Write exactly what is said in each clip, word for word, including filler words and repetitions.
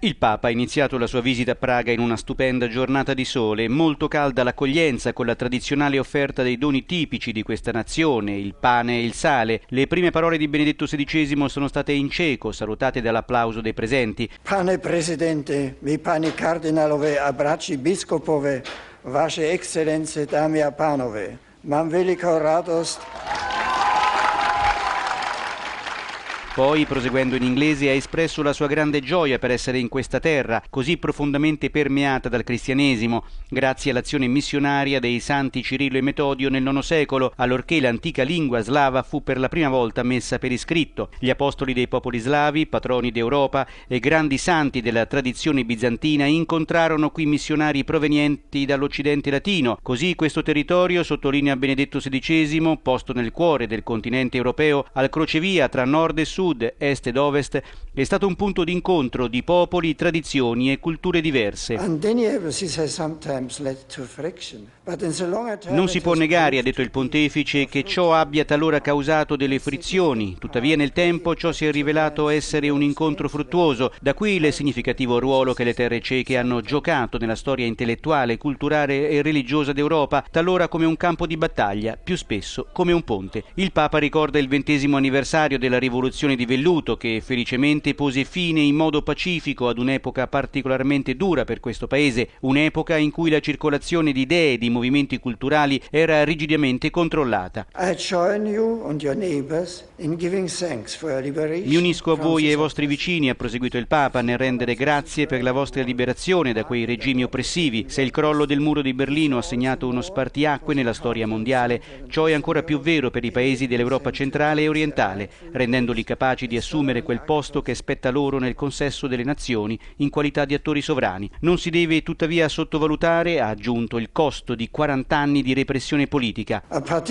Il Papa ha iniziato la sua visita a Praga in una stupenda giornata di sole, molto calda l'accoglienza con la tradizionale offerta dei doni tipici di questa nazione, il pane e il sale. Le prime parole di Benedetto sedicesimo sono state in ceco, salutate dall'applauso dei presenti. Pane Presidente, mi pani kardinalove, abbracci biskupove, vaše excellenze dami a panove, mam veliko radost. Poi, proseguendo in inglese, ha espresso la sua grande gioia per essere in questa terra, così profondamente permeata dal cristianesimo, grazie all'azione missionaria dei santi Cirillo e Metodio nel nono secolo, allorché l'antica lingua slava fu per la prima volta messa per iscritto. Gli apostoli dei popoli slavi, patroni d'Europa e grandi santi della tradizione bizantina incontrarono qui missionari provenienti dall'Occidente latino. Così questo territorio, sottolinea Benedetto sedicesimo, posto nel cuore del continente europeo, al crocevia tra nord e sud, est ed ovest, è stato un punto d'incontro di popoli, tradizioni e culture diverse. Non si può negare, ha detto il pontefice, che ciò abbia talora causato delle frizioni, tuttavia nel tempo ciò si è rivelato essere un incontro fruttuoso, da qui il significativo ruolo che le terre ceche hanno giocato nella storia intellettuale, culturale e religiosa d'Europa, talora come un campo di battaglia, più spesso come un ponte. Il Papa ricorda il ventesimo anniversario della rivoluzione di velluto che felicemente pose fine in modo pacifico ad un'epoca particolarmente dura per questo paese, un'epoca in cui la circolazione di idee e di movimenti culturali era rigidamente controllata. Mi unisco a voi e ai vostri vicini, ha proseguito il Papa, nel rendere grazie per la vostra liberazione da quei regimi oppressivi. Se il crollo del muro di Berlino ha segnato uno spartiacque nella storia mondiale, ciò è ancora più vero per i paesi dell'Europa centrale e orientale, rendendoli capaci di assumere quel posto che spetta loro nel consesso delle nazioni in qualità di attori sovrani. Non si deve tuttavia sottovalutare, ha aggiunto, il costo di quaranta anni di repressione politica.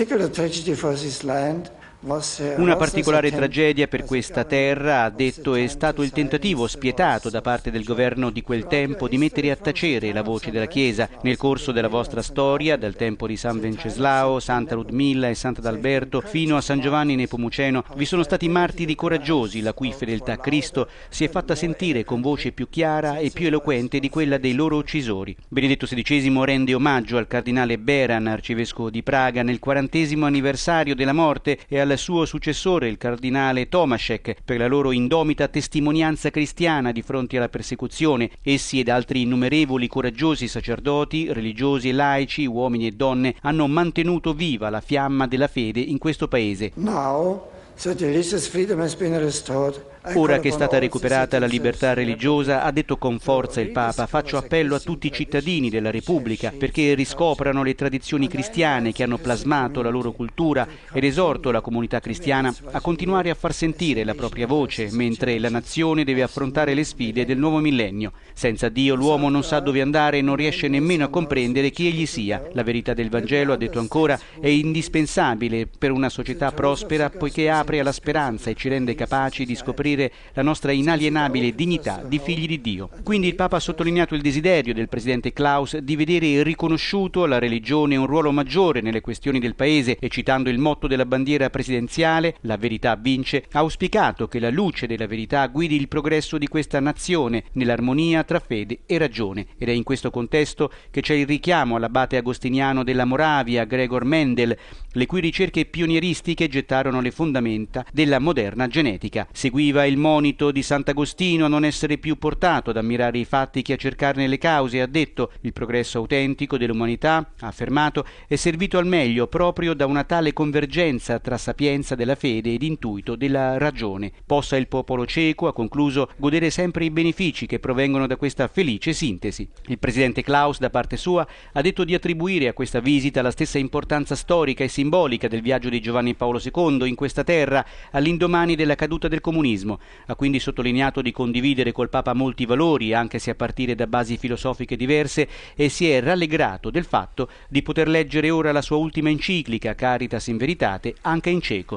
Una particolare tragedia per questa terra, ha detto, è stato il tentativo spietato da parte del governo di quel tempo di mettere a tacere la voce della Chiesa. Nel corso della vostra storia, dal tempo di San Venceslao, Santa Ludmilla e Sant'Adalberto, fino a San Giovanni Nepomuceno, vi sono stati martiri coraggiosi, la cui fedeltà a Cristo si è fatta sentire con voce più chiara e più eloquente di quella dei loro uccisori. Benedetto sedicesimo rende omaggio al cardinale Beran, arcivescovo di Praga, nel quarantesimo anniversario della morte e al suo successore, il cardinale Tomašek, per la loro indomita testimonianza cristiana di fronte alla persecuzione. Essi ed altri innumerevoli coraggiosi sacerdoti, religiosi e laici, uomini e donne, hanno mantenuto viva la fiamma della fede in questo paese. Now, so the religious freedom has been restored. Ora che è stata recuperata la libertà religiosa, ha detto con forza il Papa, faccio appello a tutti i cittadini della Repubblica perché riscoprano le tradizioni cristiane che hanno plasmato la loro cultura ed esorto la comunità cristiana a continuare a far sentire la propria voce mentre la nazione deve affrontare le sfide del nuovo millennio. Senza Dio l'uomo non sa dove andare e non riesce nemmeno a comprendere chi egli sia. La verità del Vangelo, ha detto ancora, è indispensabile per una società prospera poiché apre alla speranza e ci rende capaci di scoprire la nostra inalienabile dignità di figli di Dio. Quindi il Papa ha sottolineato il desiderio del presidente Klaus di vedere riconosciuto alla religione un ruolo maggiore nelle questioni del paese e, citando il motto della bandiera presidenziale, la verità vince, ha auspicato che la luce della verità guidi il progresso di questa nazione nell'armonia tra fede e ragione. Ed è in questo contesto che c'è il richiamo all'abate agostiniano della Moravia, Gregor Mendel, le cui ricerche pionieristiche gettarono le fondamenta della moderna genetica. Seguiva il monito di Sant'Agostino a non essere più portato ad ammirare i fatti che a cercarne le cause. Ha detto: il progresso autentico dell'umanità, ha affermato, è servito al meglio proprio da una tale convergenza tra sapienza della fede ed intuito della ragione. Possa il popolo ceco, ha concluso, godere sempre i benefici che provengono da questa felice sintesi. Il presidente Klaus, da parte sua, ha detto di attribuire a questa visita la stessa importanza storica e simbolica del viaggio di Giovanni Paolo secondo in questa terra all'indomani della caduta del comunismo. Ha quindi sottolineato di condividere col Papa molti valori, anche se a partire da basi filosofiche diverse, e si è rallegrato del fatto di poter leggere ora la sua ultima enciclica, Caritas in Veritate, anche in ceco.